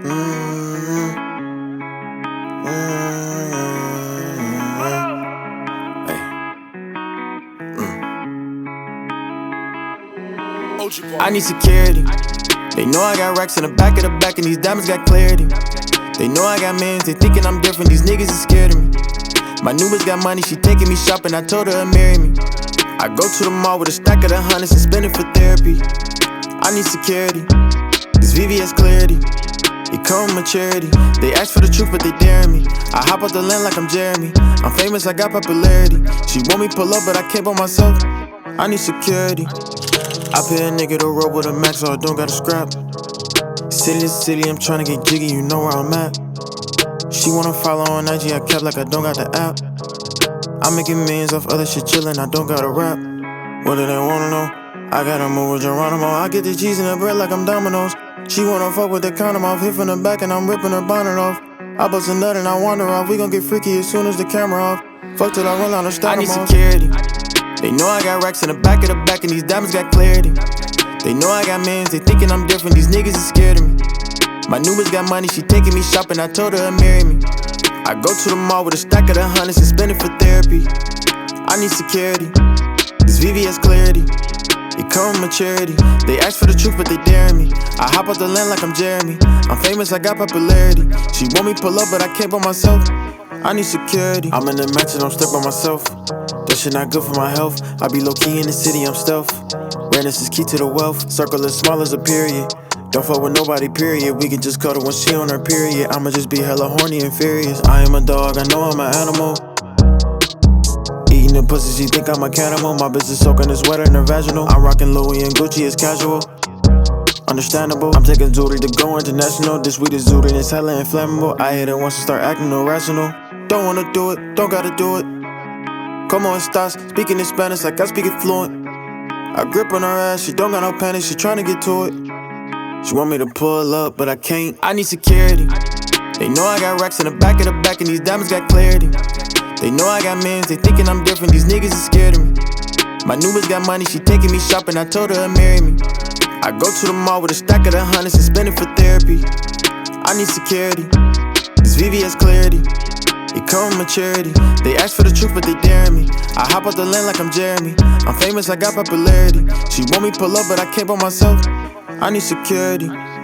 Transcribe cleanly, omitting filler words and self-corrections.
Mm-hmm. I need security. They know I got racks in the back of the back, and these diamonds got clarity. They know I got mans, they thinking I'm different, these niggas is scared of me. My new bitch got money, she taking me shopping, I told her to marry me. I go to the mall with a stack of the hundreds and spend it for therapy. I need security, this VVS clarity. It come with maturity. They ask for the truth, but they daring me. I hop out the land like I'm Jeremy. I'm famous, I got popularity. She want me pull up, but I can't by myself. I need security. I pay a nigga to roll with a max, so I don't gotta scrap. City to city, I'm tryna get jiggy, you know where I'm at. She wanna follow on IG, I kept like I don't got the app. I'm making millions off other shit chillin', I don't gotta rap. What do they wanna know? I gotta move with Geronimo. I get the cheese and the bread like I'm Domino's. She wanna fuck with the condom off, hit from the back and I'm ripping her bonnet off. I bust a nut and I wander off, we gon' get freaky as soon as the camera off. Fuck till I run out and start. I need security. They know I got racks in the back of the back, and these diamonds got clarity. They know I got mans, they thinking I'm different, these niggas is scared of me. My new bitch got money, she taking me shopping, I told her to marry me. I go to the mall with a stack of the hundreds and spend it for therapy. I need security, this VVS clarity. It come with maturity. They ask for the truth, but they daring me. I hop out the land like I'm Jeremy. I'm famous, I got popularity. She want me pull up, but I can't by myself. I need security. I'm in the mansion, I'm stuck by myself. That shit not good for my health. I be low-key in the city, I'm stealth. Awareness is key to the wealth. Circle as small as a period. Don't fuck with nobody, period. We can just cuddle when she on her period. I'ma just be hella horny and furious. I am a dog, I know I'm an animal. Eating the pussy, she think I'm a cannibal. My bitch is soaking this wetter than her vaginal. I'm rocking Louis and Gucci, it's casual. Understandable. I'm taking Zuri to go international. This weed is Zuri and it's hella inflammable. I hit it once and start acting irrational. Don't wanna do it, don't gotta do it. Como estas, speaking in Spanish like I speak it fluent. I grip on her ass, she don't got no panic, she tryna get to it. She want me to pull up, but I can't. I need security. They know I got racks in the back of the back, and these diamonds got clarity. They know I got mans, they thinking I'm different, these niggas is scared of me. My new bitch got money, she taking me shopping, I told her to marry me. I go to the mall with a stack of the hundreds and spend it for therapy. I need security, this VVS clarity. It come with maturity. They ask for the truth, but they daring me. I hop out the land like I'm Jeremy. I'm famous, I got popularity. She want me pull up, but I can't by myself. I need security.